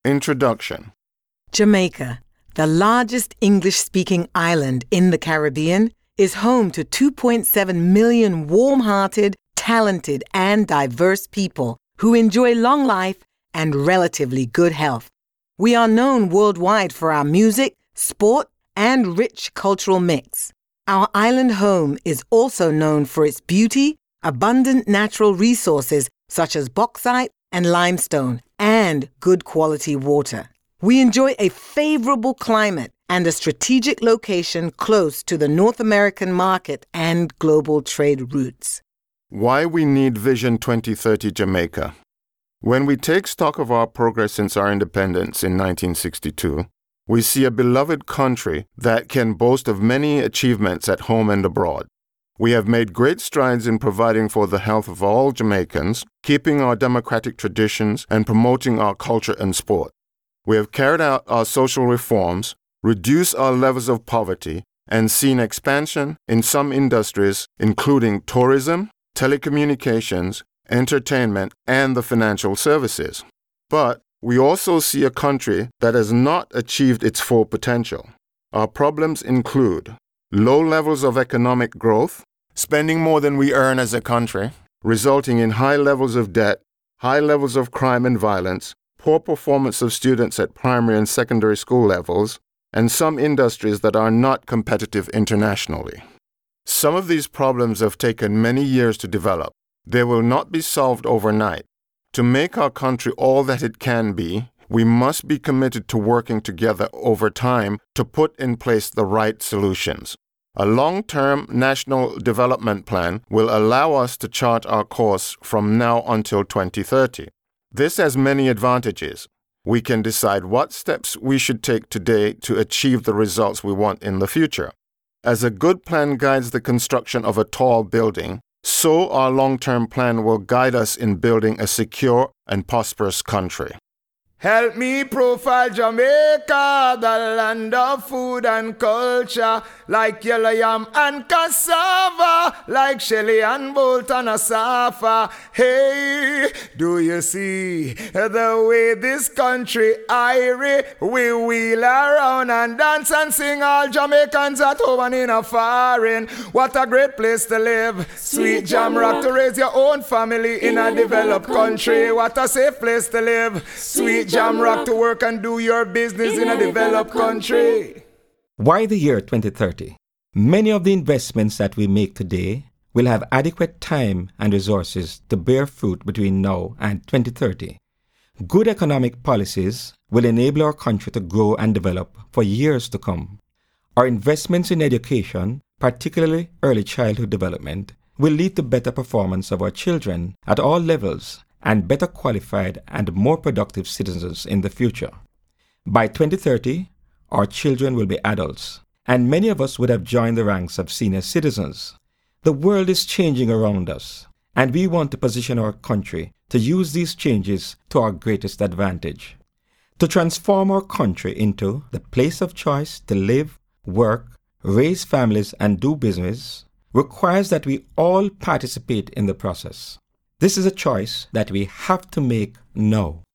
Introduction. Jamaica, the largest English-speaking island in the Caribbean, is home to 2.7 million warm-hearted, talented, and diverse people who enjoy long life and relatively good health. We are known worldwide for our music, sport, and rich cultural mix. Our island home is also known for its beauty, abundant natural resources such as bauxite and limestone, and good quality water. We enjoy a favorable climate and a strategic location close to the North American market and global trade routes. Why we need Vision 2030 Jamaica. When we take stock of our progress since our independence in 1962, we see a beloved country that can boast of many achievements at home and abroad. We have made great strides in providing for the health of all Jamaicans, keeping our democratic traditions, and promoting our culture and sport. We have carried out our social reforms, reduced our levels of poverty, and seen expansion in some industries, including tourism, telecommunications, entertainment, and the financial services. But we also see a country that has not achieved its full potential. Our problems include low levels of economic growth, spending more than we earn as a country, resulting in high levels of debt, high levels of crime and violence, poor performance of students at primary and secondary school levels, and some industries that are not competitive internationally. Some of these problems have taken many years to develop. They will not be solved overnight. To make our country all that it can be, we must be committed to working together over time to put in place the right solutions. A long-term national development plan will allow us to chart our course from now until 2030. This has many advantages. We can decide what steps we should take today to achieve the results we want in the future. As a good plan guides the construction of a tall building, so our long-term plan will guide us in building a secure and prosperous country. Help me profile Jamaica, the land of food and culture, like yellow yam and cassava, like Shelly and Bolt and Asafa. Hey, do you see the way this country irie? We wheel around and dance and sing, all Jamaicans at home and in a foreign. What a great place to live. Sweet Jamrock to raise your own family in a developed country. What a safe place to live. Sweet Jamrock to work and do your business in a developed country. Why the year 2030? Many of the investments that we make today will have adequate time and resources to bear fruit between now and 2030. Good economic policies will enable our country to grow and develop for years to come. Our investments in education, particularly early childhood development, will lead to better performance of our children at all levels and better qualified and more productive citizens in the future. By 2030, our children will be adults, and many of us would have joined the ranks of senior citizens. The world is changing around us, and we want to position our country to use these changes to our greatest advantage. To transform our country into the place of choice to live, work, raise families, and do business requires that we all participate in the process. This is a choice that we have to make now.